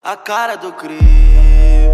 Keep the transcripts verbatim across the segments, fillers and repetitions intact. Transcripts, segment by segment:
A cara do crime,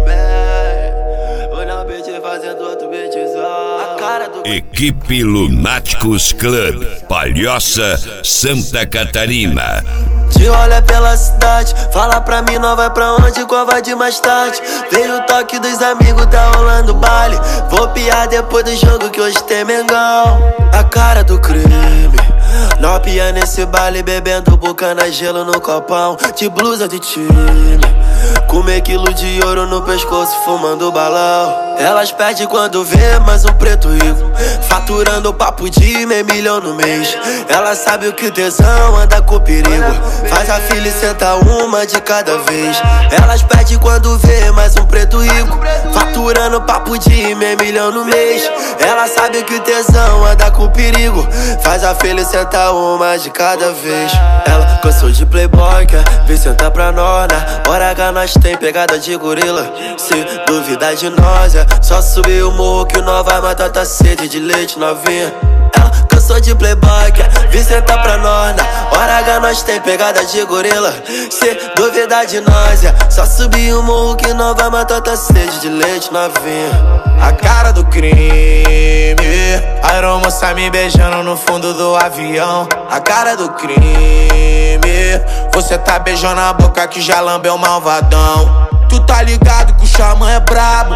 o na beat fazendo outro beatzão. A cara do Equipe Lunáticos Club, Palhoça, Santa Catarina. Te olha pela cidade, fala pra mim, não vai pra onde, qual vai de mais tarde. Veio o toque dos amigos, tá rolando baile. Vou piar depois do jogo que hoje tem Mengão. A cara do crime, nós pia nesse baile, bebendo bucana, gelo no copão, de blusa de time. Comer quilo de ouro no pescoço, fumando balão. Elas pedem quando vê mais um preto rico, faturando papo de meio milhão no mês. Ela sabe o que tesão anda com perigo, faz a filha e senta uma de cada vez. Elas pedem quando vê mais um preto rico, faturando papo de meio milhão no mês. Ela sabe que tesão anda com perigo, faz a filha e senta uma de cada vez. Ela cansou de playboy, quer vir sentar pra nós. Na hora que nós tem pegada de gorila, se duvidar de nós é só subir o morro que nós vai matar tua sede de leite novinha. Ela cansou de playboy, quer vir sentar pra nós. Na hora H nós tem pegada de gorila, se duvidar de nós é só subir o morro que nós vai matar tua sede de leite novinha. A cara do crime, a aeromoça me beijando no fundo do avião. A cara do crime, você tá beijando a boca que já lambeu malvadão. Tu tá ligado que o xamã é brabo,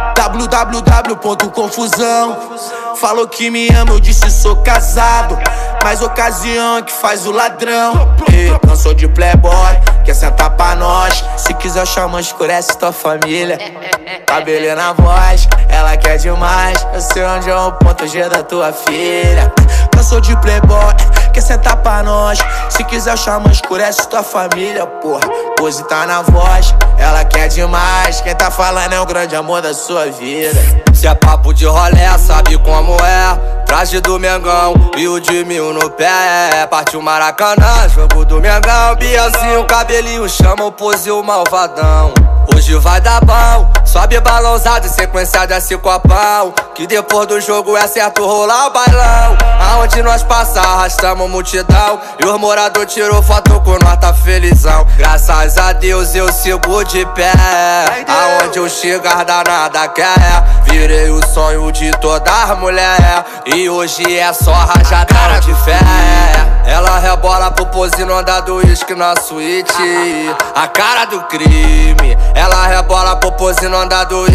www ponto confusão. Falou que me ama, eu disse sou casado, mas ocasião é que faz o ladrão. Ei, cansou de playboy, quer sentar pra nós. Se quiser o xamã escurece tua família, cabelo na voz, ela quer demais. Eu sei onde é o ponto G da tua filha. Cansou de playboy, quer sentar pra nós. Se quiser o xamã escurece tua família, porra. Pose tá na voz, ela quer demais. Quem tá falando é o grande amor da sua vida. Se é papo de rolé, sabe como é. Traje do Mengão e o de mil no pé. Partiu Maracanã, jogo do Mengão. Bielzinho, cabelinho, chama o pose o malvadão. Hoje vai dar bom, sobe balãozado, sequência desse copão, que depois do jogo é certo rolar o bailão. Aonde nós passar, arrastamos multidão, e os moradores tirou foto com nós, tá felizão. Graças a Deus eu sigo de pé, aonde eu chegar danada quer. Virei o sonho de todas as mulheres, e hoje é só rajadão de fé. Ela rebola pro pose no andar do uísque na suíte. A cara do crime, ela rebola pro pose no andar do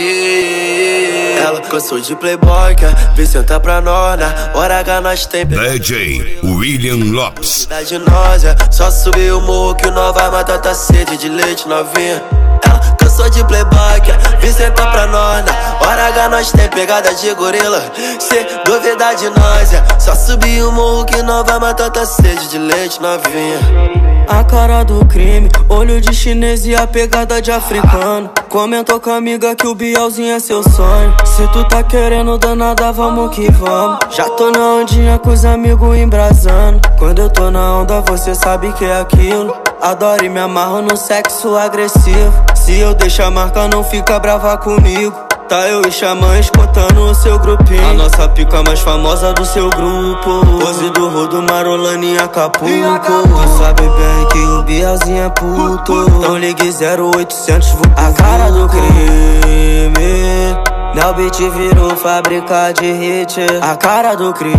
uísque. Ela cansou de playboy, quer vir sentar pra nós. Na hora H nós tem D J William Lopes. De nós é só subir o morro que nós vai matar tua sede de leite novinha. Ela cansou de playboy, quer vir sentar pra nós. Na hora H nós tem pegada de gorila, se duvidar de nós é só subir o morro que nós vai matar tua sede de leite novinha. A cara do crime, olho de chinês e a pegada de africano. Comentou com a amiga que o Bielzinho é seu sonho. Se tu tá querendo danada, vamos que vamos. Já tô na ondinha com os amigos embrasando. Quando eu tô na onda, você sabe que é aquilo. Adoro e me amarro no sexo agressivo. Se eu deixar a marca, não fica brava comigo. Tá eu e xamã escutando o seu grupinho. A nossa pica mais famosa do seu grupo, pose do Rodo, Marolane e Acapulco. Tu sabe bem que o Bielzinho é puto, então ligue zero oitocentos. A cara do crime, Nel Beat virou fábrica de hit. A cara do crime,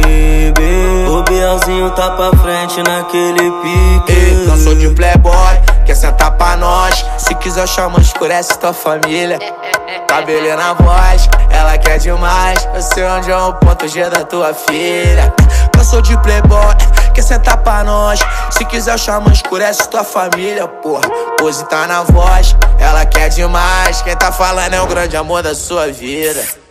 o Bielzinho tá pra frente naquele pique. Ei, cansou de playboy, quer sentar pra nós. Se quiser o xamã escurece tua família, cabelo na voz, ela quer demais. Eu sei onde é o ponto G da tua filha. Cansou de playboy, quer sentar pra nós. Se quiser o xamã escurece tua família, porra. Pose tá na voz, ela quer demais. Quem tá falando é o grande amor da sua vida.